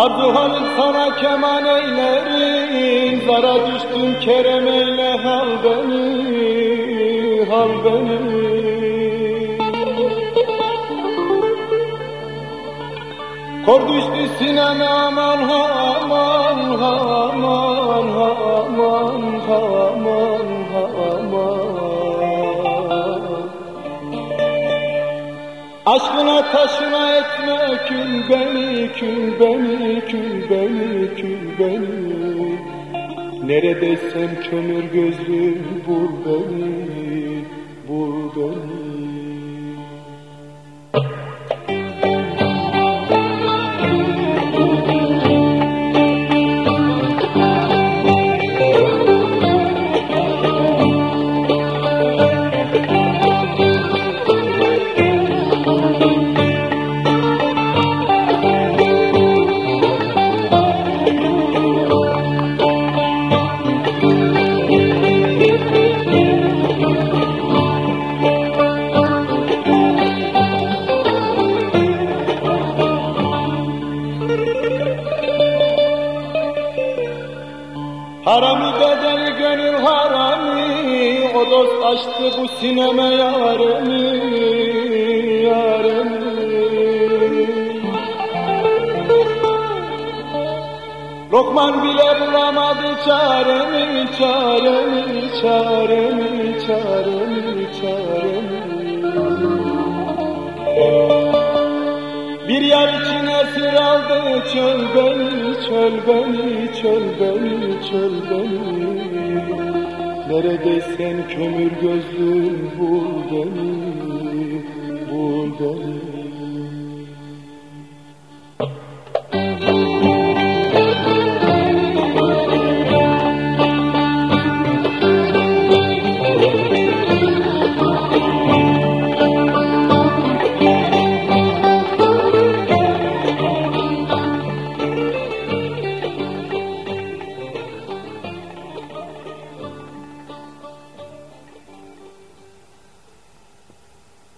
Arzu halim sana keman eylerim, zara düştüm kerem eyle hal beni, hal beni. Kor düştü sineme aman ha aman ha aman ha aman ha aman ha aman. Aşkına taşına etme kül beni, kül beni, kül beni, kül beni. Neredeysen kömür gözlüm vur beni, vur beni. Harami bedeli gönül harami, o dost açtı bu sineme yaremi, yaremi. Lokman bile bulamadı çaremi, çaremi, çaremi, çaremi, çaremi. Bir yar için esir aldı çöl beni, çöl beni, çöl beni, çöl beni. Neredeysen kömür gözlüm vur beni, vur beni.